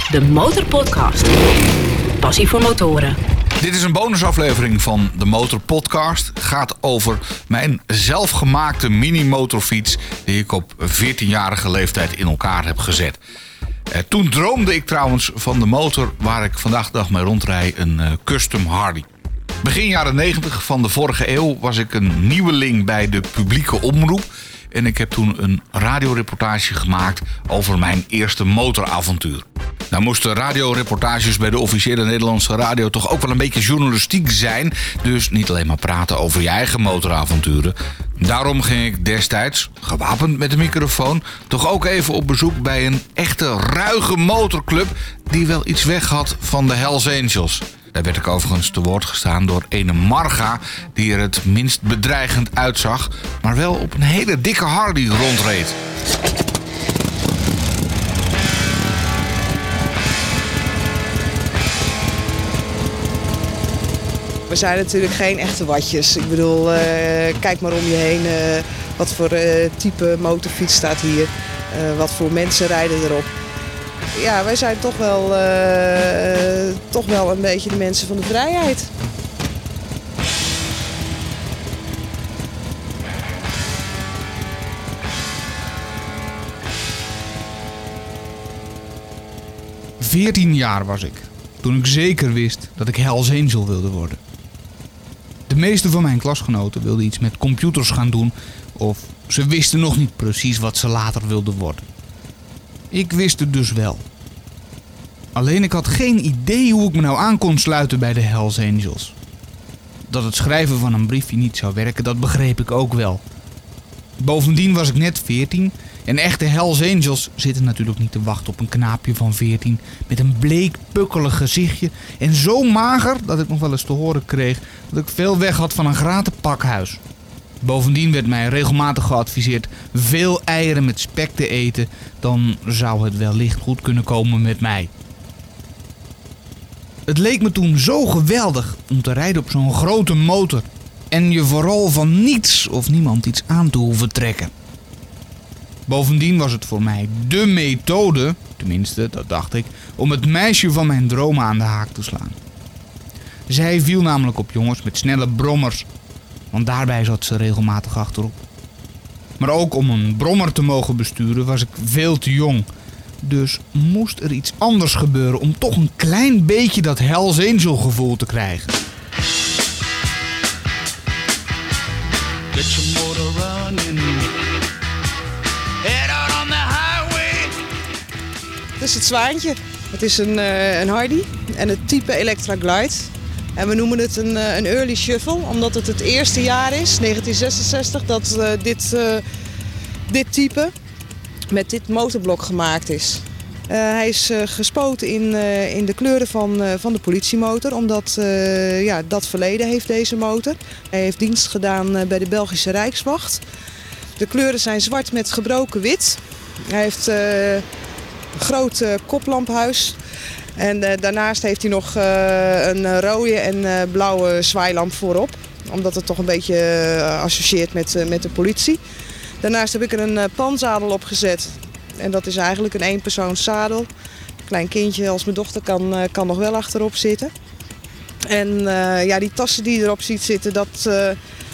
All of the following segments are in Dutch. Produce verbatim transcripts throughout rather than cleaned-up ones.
De Motorpodcast. Passie voor motoren. Dit is een bonusaflevering van de Motorpodcast. Het gaat over mijn zelfgemaakte mini-motorfiets die ik op veertienjarige leeftijd in elkaar heb gezet. Eh, toen droomde ik trouwens van de motor waar ik vandaag de dag mee rondrijd, een uh, Custom Hardy. Begin jaren negentig van de vorige eeuw was ik een nieuweling bij de publieke omroep. En ik heb toen een radioreportage gemaakt over mijn eerste motoravontuur. Nou moesten radioreportages bij de officiële Nederlandse radio toch ook wel een beetje journalistiek zijn. Dus niet alleen maar praten over je eigen motoravonturen. Daarom ging ik destijds, gewapend met een microfoon, toch ook even op bezoek bij een echte ruige motorclub die wel iets weg had van de Hells Angels. Daar werd ik overigens te woord gestaan door ene Marga, die er het minst bedreigend uitzag, maar wel op een hele dikke Hardy rondreed. We zijn natuurlijk geen echte watjes. Ik bedoel, uh, kijk maar om je heen. Uh, wat voor uh, type motorfiets staat hier. Uh, wat voor mensen rijden erop. Ja, wij zijn toch wel, uh, toch wel een beetje de mensen van de vrijheid. veertien jaar was ik, toen ik zeker wist dat ik Hells Angel wilde worden. De meeste van mijn klasgenoten wilden iets met computers gaan doen, of ze wisten nog niet precies wat ze later wilden worden. Ik wist het dus wel. Alleen ik had geen idee hoe ik me nou aan kon sluiten bij de Hells Angels. Dat het schrijven van een briefje niet zou werken, dat begreep ik ook wel. Bovendien was ik net veertien en echte Hells Angels zitten natuurlijk niet te wachten op een knaapje van veertien met een bleek, pukkelig gezichtje en zo mager dat ik nog wel eens te horen kreeg dat ik veel weg had van een gratis pakhuis. Bovendien werd mij regelmatig geadviseerd veel eieren met spek te eten, dan zou het wellicht goed kunnen komen met mij. Het leek me toen zo geweldig om te rijden op zo'n grote motor en je vooral van niets of niemand iets aan te hoeven trekken. Bovendien was het voor mij dé methode, tenminste dat dacht ik, om het meisje van mijn dromen aan de haak te slaan. Zij viel namelijk op jongens met snelle brommers, want daarbij zat ze regelmatig achterop. Maar ook om een brommer te mogen besturen was ik veel te jong. Dus moest er iets anders gebeuren om toch een klein beetje dat Hells Angel gevoel te krijgen. Get your motor running. Head out on the highway. Het is het Zwaantje. Het is een, uh, een Hardy en het type Electra Glide. En we noemen het een, uh, een early shuffle, omdat het het eerste jaar is, negentien zesenzestig, dat uh, dit, uh, dit type met dit motorblok gemaakt is. Uh, hij is uh, gespoten in, uh, in de kleuren van, uh, van de politiemotor, omdat uh, ja, dat verleden heeft deze motor. Hij heeft dienst gedaan uh, bij de Belgische Rijkswacht. De kleuren zijn zwart met gebroken wit. Hij heeft uh, een groot uh, koplamphuis. En uh, daarnaast heeft hij nog uh, een rode en uh, blauwe zwaailamp voorop. Omdat het toch een beetje uh, associeert met, uh, met de politie. Daarnaast heb ik er een uh, panzadel op gezet. En dat is eigenlijk een eenpersoonszadel. Een klein kindje als mijn dochter kan, uh, kan nog wel achterop zitten. En uh, ja, die tassen die je erop ziet zitten, dat, uh,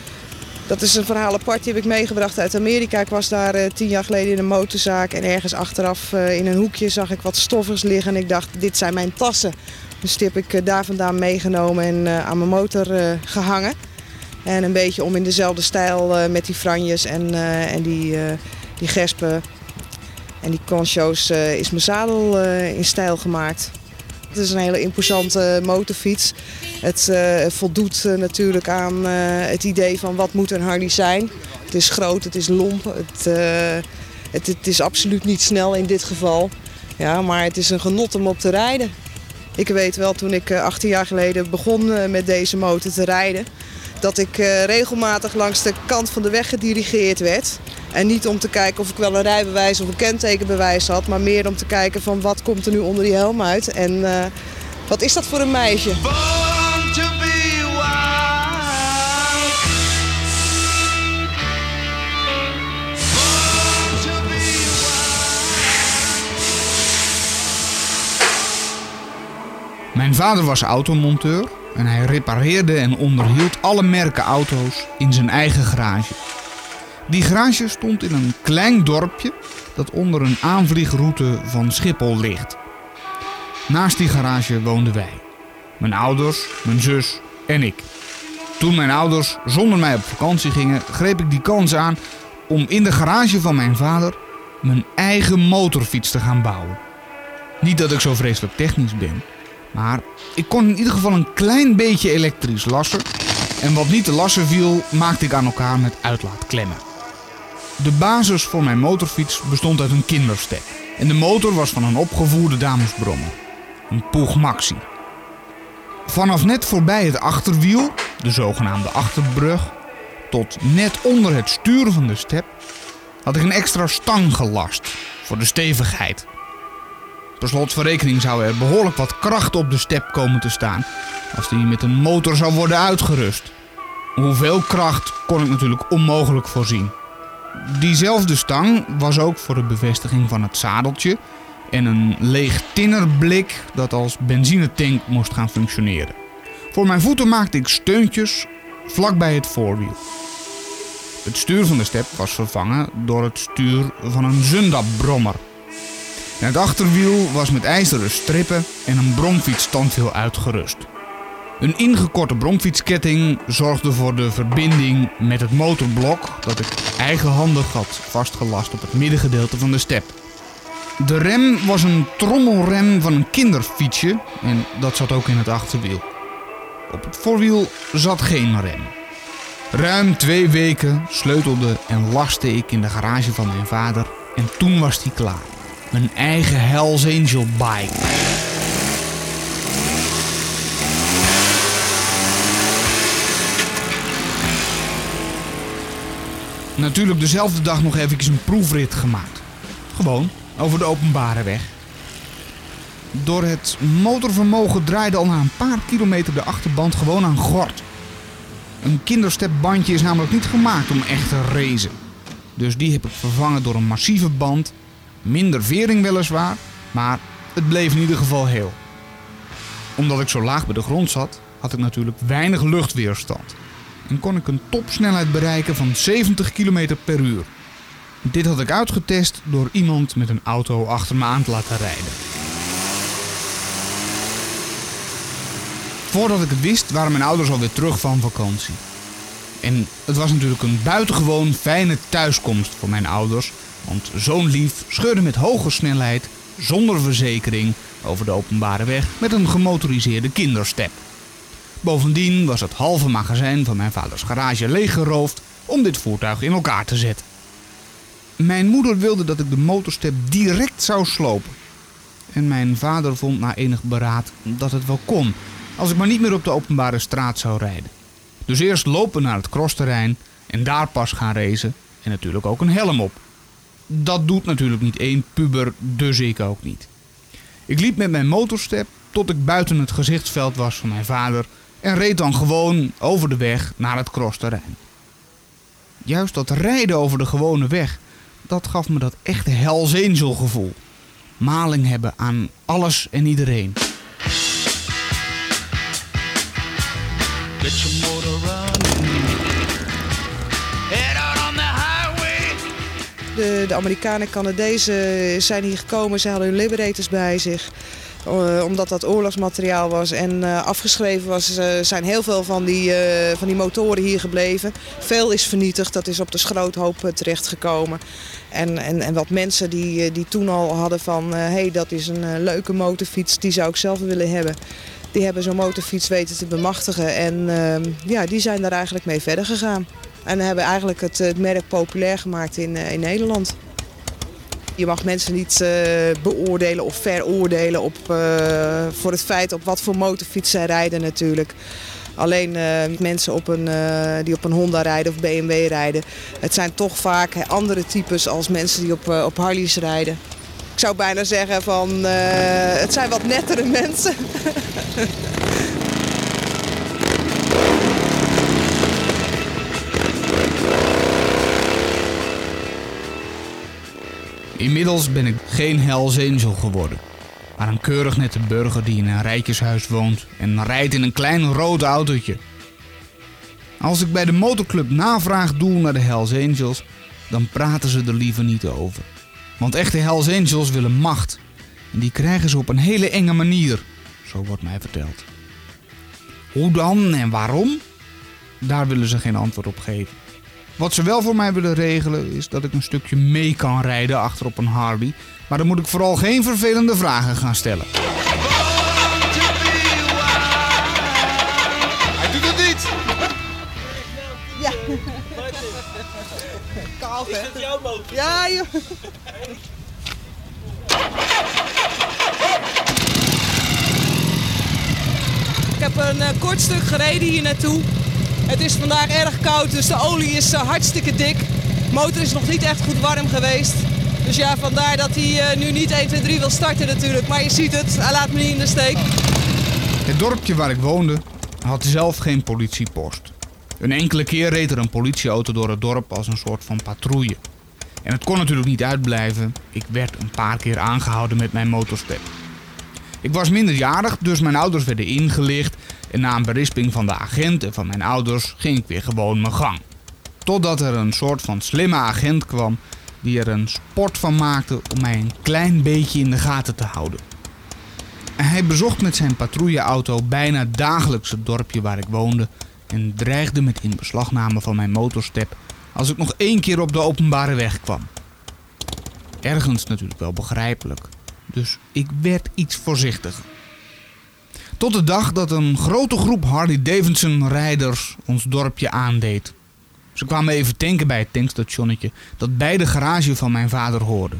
dat is een verhaal apart. Die heb ik meegebracht uit Amerika. Ik was daar uh, tien jaar geleden in een motorzaak. En ergens achteraf uh, in een hoekje zag ik wat stoffers liggen. En ik dacht, dit zijn mijn tassen. Dus die heb ik uh, daar vandaan meegenomen en uh, aan mijn motor uh, gehangen. En een beetje om in dezelfde stijl uh, met die franjes en, uh, en die, uh, die gespen en die concho's uh, is mijn zadel uh, in stijl gemaakt. Het is een hele imposante motorfiets. Het uh, voldoet uh, natuurlijk aan uh, het idee van wat moet een Hardy zijn. Het is groot, het is lomp, het, uh, het, het is absoluut niet snel in dit geval. Ja, maar het is een genot om op te rijden. Ik weet wel, toen ik uh, achttien jaar geleden begon uh, met deze motor te rijden, dat ik uh, regelmatig langs de kant van de weg gedirigeerd werd. En niet om te kijken of ik wel een rijbewijs of een kentekenbewijs had, maar meer om te kijken van wat komt er nu onder die helm uit en uh, wat is dat voor een meisje. Born to be wild. Born to be wild. Mijn vader was automonteur en hij repareerde en onderhield alle merken auto's in zijn eigen garage. Die garage stond in een klein dorpje dat onder een aanvliegroute van Schiphol ligt. Naast die garage woonden wij. Mijn ouders, mijn zus en ik. Toen mijn ouders zonder mij op vakantie gingen, greep ik die kans aan om in de garage van mijn vader mijn eigen motorfiets te gaan bouwen. Niet dat ik zo vreselijk technisch ben, maar ik kon in ieder geval een klein beetje elektrisch lassen. En wat niet te lassen viel, maakte ik aan elkaar met uitlaatklemmen. De basis voor mijn motorfiets bestond uit een kinderstep. En de motor was van een opgevoerde damesbrommer. Een Puch Maxi. Vanaf net voorbij het achterwiel, de zogenaamde achterbrug, tot net onder het stuur van de step, had ik een extra stang gelast voor de stevigheid. Per slot van rekening zou er behoorlijk wat kracht op de step komen te staan als die met een motor zou worden uitgerust. Hoeveel kracht kon ik natuurlijk onmogelijk voorzien. Diezelfde stang was ook voor de bevestiging van het zadeltje en een leeg tinnerblik dat als benzinetank moest gaan functioneren. Voor mijn voeten maakte ik steuntjes vlakbij het voorwiel. Het stuur van de step was vervangen door het stuur van een Zundap-brommer. En het achterwiel was met ijzeren strippen en een bromfietsstandwiel uitgerust. Een ingekorte bromfietsketting zorgde voor de verbinding met het motorblok dat ik eigenhandig had vastgelast op het middengedeelte van de step. De rem was een trommelrem van een kinderfietsje en dat zat ook in het achterwiel. Op het voorwiel zat geen rem. Ruim twee weken sleutelde en laste ik in de garage van mijn vader en toen was die klaar. Mijn eigen Hells Angel bike. Natuurlijk dezelfde dag nog eventjes een proefrit gemaakt. Gewoon over de openbare weg. Door het motorvermogen draaide al na een paar kilometer de achterband gewoon aan gort. Een kinderstepbandje is namelijk niet gemaakt om echt te racen. Dus die heb ik vervangen door een massieve band. Minder vering weliswaar, maar het bleef in ieder geval heel. Omdat ik zo laag bij de grond zat, had ik natuurlijk weinig luchtweerstand. En kon ik een topsnelheid bereiken van zeventig kilometer per uur. Dit had ik uitgetest door iemand met een auto achter me aan te laten rijden. Voordat ik het wist, waren mijn ouders alweer terug van vakantie. En het was natuurlijk een buitengewoon fijne thuiskomst voor mijn ouders, want zo'n lief scheurde met hoge snelheid, zonder verzekering, over de openbare weg met een gemotoriseerde kinderstep. Bovendien was het halve magazijn van mijn vaders garage leeggeroofd om dit voertuig in elkaar te zetten. Mijn moeder wilde dat ik de motorstep direct zou slopen. En mijn vader vond na enig beraad dat het wel kon, als ik maar niet meer op de openbare straat zou rijden. Dus eerst lopen naar het crossterrein en daar pas gaan racen en natuurlijk ook een helm op. Dat doet natuurlijk niet één puber, dus ik ook niet. Ik liep met mijn motorstep tot ik buiten het gezichtsveld was van mijn vader en reed dan gewoon over de weg naar het crossterrein. Juist dat rijden over de gewone weg, dat gaf me dat echte Hells Angel gevoel. Maling hebben aan alles en iedereen. Get your motor running. Head out on the highway. De, de Amerikanen en Canadezen zijn hier gekomen, ze hadden hun Liberators bij zich. Uh, omdat dat oorlogsmateriaal was en uh, afgeschreven was, uh, zijn heel veel van die, uh, van die motoren hier gebleven. Veel is vernietigd, dat is op de schroothoop uh, terechtgekomen. En, en, en wat mensen die, uh, die toen al hadden van, hé, uh, hey, dat is een uh, leuke motorfiets, die zou ik zelf willen hebben. Die hebben zo'n motorfiets weten te bemachtigen en uh, ja, die zijn daar eigenlijk mee verder gegaan. En hebben eigenlijk het, het merk populair gemaakt in, uh, in Nederland. Je mag mensen niet uh, beoordelen of veroordelen op, uh, voor het feit op wat voor motorfiets zij rijden natuurlijk. Alleen uh, mensen op een, uh, die op een Honda rijden of B M W rijden. Het zijn toch vaak andere types als mensen die op, uh, op Harleys rijden. Ik zou bijna zeggen van uh, het zijn wat nettere mensen. Inmiddels ben ik geen Hells Angel geworden. maar een keurig nette burger die in een rijtjeshuis woont en rijdt in een klein rood autootje. Als ik bij de motorclub navraag doe naar de Hells Angels, dan praten ze er liever niet over. Want echte Hells Angels willen macht. En die krijgen ze op een hele enge manier, zo wordt mij verteld. Hoe dan en waarom? Daar willen ze geen antwoord op geven. Wat ze wel voor mij willen regelen is dat ik een stukje mee kan rijden achter op een Harley. Maar dan moet ik vooral geen vervelende vragen gaan stellen. Hij doet het niet! Ja. Kaal, hè? Is dat jouw motor? Ja, joh. Ik heb een uh, kort stuk gereden hier naartoe. Het is vandaag erg koud, dus de olie is uh, hartstikke dik. De motor is nog niet echt goed warm geweest. Dus ja, vandaar dat hij uh, nu niet één, twee, drie wil starten natuurlijk. Maar je ziet het, hij laat me niet in de steek. Het dorpje waar ik woonde had zelf geen politiepost. Een enkele keer reed er een politieauto door het dorp als een soort van patrouille. En het kon natuurlijk niet uitblijven. Ik werd een paar keer aangehouden met mijn motorstep. Ik was minderjarig, dus mijn ouders werden ingelicht. En na een berisping van de agent en van mijn ouders ging ik weer gewoon mijn gang. Totdat er een soort van slimme agent kwam die er een sport van maakte om mij een klein beetje in de gaten te houden. En hij bezocht met zijn patrouilleauto bijna dagelijks het dorpje waar ik woonde en dreigde met inbeslagname van mijn motorstep als ik nog één keer op de openbare weg kwam. Ergens natuurlijk wel begrijpelijk, dus ik werd iets voorzichtiger. Tot de dag dat een grote groep Harley-Davidson-rijders ons dorpje aandeed. Ze kwamen even tanken bij het tankstationnetje dat bij de garage van mijn vader hoorde.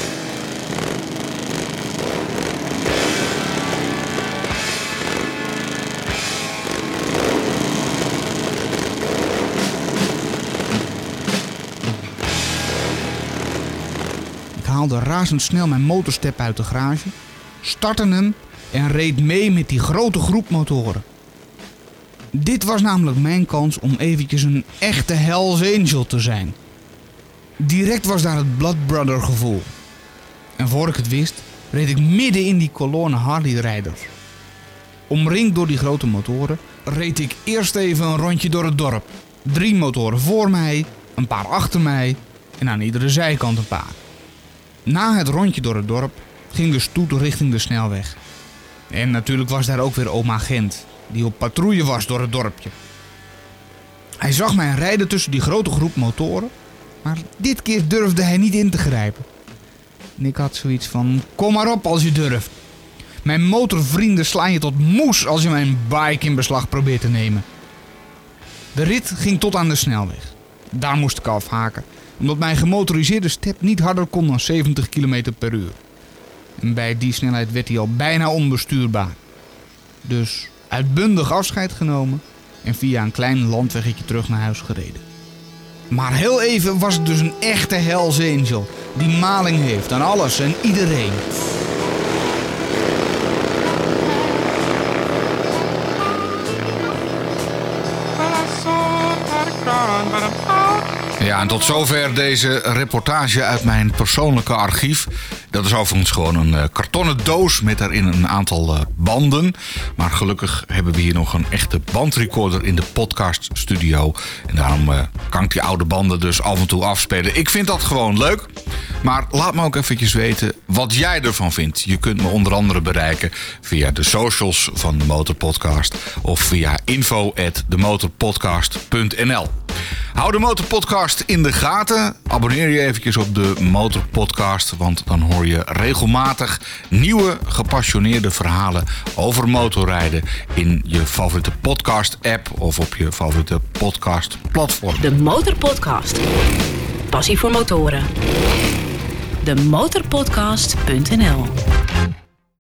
Ik haalde razendsnel mijn motorstep uit de garage, startte hem en reed mee met die grote groep motoren. Dit was namelijk mijn kans om eventjes een echte Hells Angel te zijn. Direct was daar het Blood Brother gevoel. En voor ik het wist, reed ik midden in die kolonne Harley-rijders. Omringd door die grote motoren, reed ik eerst even een rondje door het dorp. Drie motoren voor mij, een paar achter mij en aan iedere zijkant een paar. Na het rondje door het dorp ging de stoet richting de snelweg. En natuurlijk was daar ook weer oma Gent, die op patrouille was door het dorpje. Hij zag mij rijden tussen die grote groep motoren, maar dit keer durfde hij niet in te grijpen. En ik had zoiets van, kom maar op als je durft. Mijn motorvrienden slaan je tot moes als je mijn bike in beslag probeert te nemen. De rit ging tot aan de snelweg. Daar moest ik afhaken, omdat mijn gemotoriseerde step niet harder kon dan zeventig kilometer per uur. En bij die snelheid werd hij al bijna onbestuurbaar. Dus uitbundig afscheid genomen en via een klein landweggetje terug naar huis gereden. Maar heel even was het dus een echte Hells Angel die maling heeft aan alles en iedereen. Ja, en tot zover deze reportage uit mijn persoonlijke archief. Dat is overigens gewoon een uh, kartonnen doos met daarin een aantal uh, banden. Maar gelukkig hebben we hier nog een echte bandrecorder in de podcaststudio. En daarom uh, kan ik die oude banden dus af en toe afspelen. Ik vind dat gewoon leuk. Maar laat me ook eventjes weten wat jij ervan vindt. Je kunt me onder andere bereiken via de socials van de Motorpodcast of via info at de motorpodcast punt n l. Hou de Motorpodcast in de gaten. Abonneer je eventjes op de Motorpodcast, want dan hoor je regelmatig nieuwe gepassioneerde verhalen over motorrijden in je favoriete podcast-app of op je favoriete podcast-platform. De Motorpodcast. Passie voor motoren. de motorpodcast punt n l